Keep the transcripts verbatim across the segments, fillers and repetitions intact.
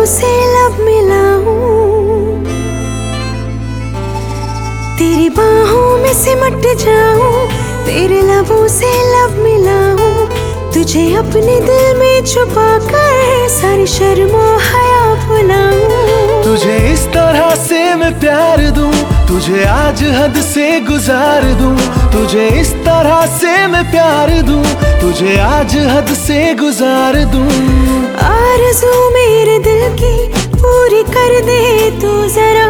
से लब मिलाऊं, तेरी बाहों में सिमट जाऊं, तेरे लबों से लब मिलाऊं, तुझे अपने दिल में छुपा कर सारी शर्म और हया भुलाऊं। तुझे इस तरह से मैं प्यार दूं, तुझे आज हद से गुजार दूं, तुझे इस तरह से मैं प्यार दूं, तुझे आज हद से गुजार दूं। आरज़ू मेरे दिल की पूरी कर दे तू जरा,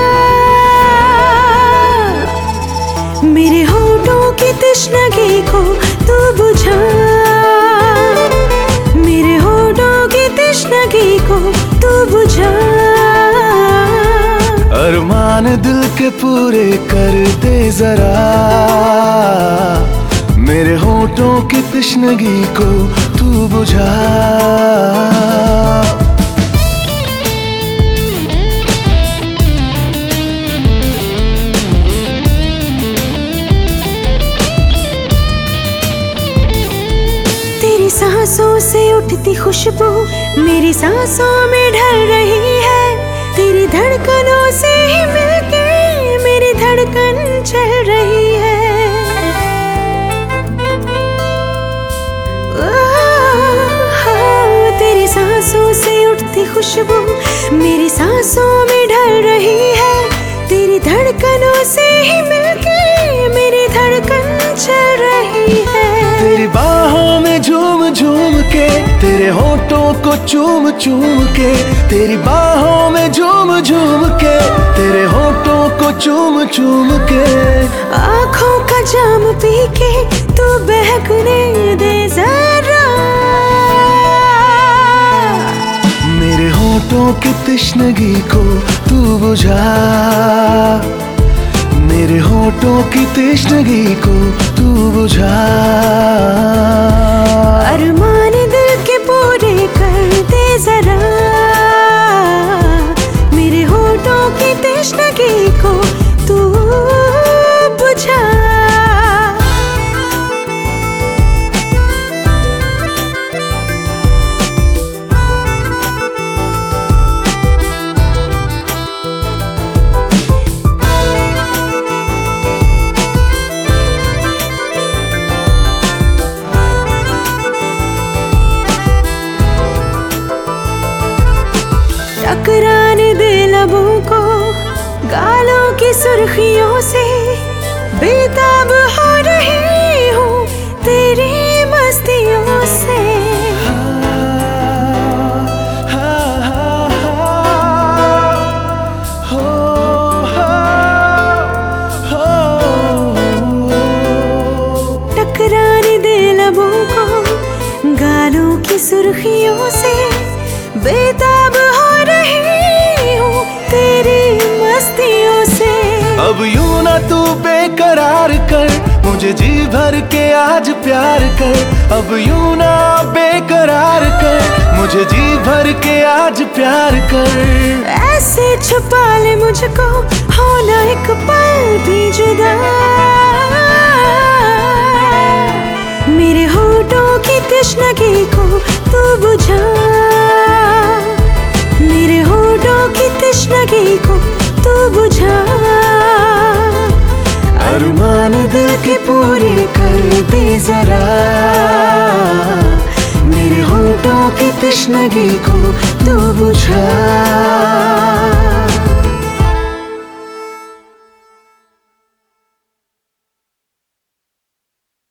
मेरे होठों की तश्नगी को तू बुझा, मेरे होठों की तश्नगी को तू बुझा। अरमान दिल के पूरे कर दे जरा, मेरे होठों की तश्नगी को तू बुझा। तेरी सांसों से उठती खुशबू मेरी सांसों में ढल रही है, तेरी धड़कनों से ही मिलके मेरी धड़कन चल रही है। तेरी सांसों से उठती खुशबू मेरी सांसों में ढल रही है, तेरी धड़कनों से ही मिलके मेरी धड़कन चल रही है। तेरी बाहों में झूम झूम के, तेरे होठों को चूम चूम के, तेरी बाहों में झूम झूम के, तेरे होठों को चूम चूम के। आँखों का जाम पी के तू बहकने दे जरा, मेरे होठों की तश्नगी को तू बुझा, मेरे होठों की तश्नगी को तू बुझा। अरमान दिल के पूरे कर दे जरा, मेरे होठों की तश्नगी को तू बुझा। टकराने दे लबों को गालों की सुर्खियों से, बेताब हो रही हूँ तेरी मस्तियों से। टकराने दे लबों को गालों की सुर्खियों से, बेताब हो रही हूँ तेरी मस्तियों से। अब यूं ना तू बेकरार कर, मुझे जी भर के आज प्यार कर। अब यूं ना बेकरार कर, मुझे जी भर के आज प्यार कर। ऐसे छुपा ले मुझको, होना एक पल भी जुदा, मेरे होठों की तश्नगी को तू बुझा, मेरे होठों की तश्नगी को तू बुझा। अरमान दिल के पूरे कर दे जरा, मेरे होठों की तश्नगी को तू बुझा।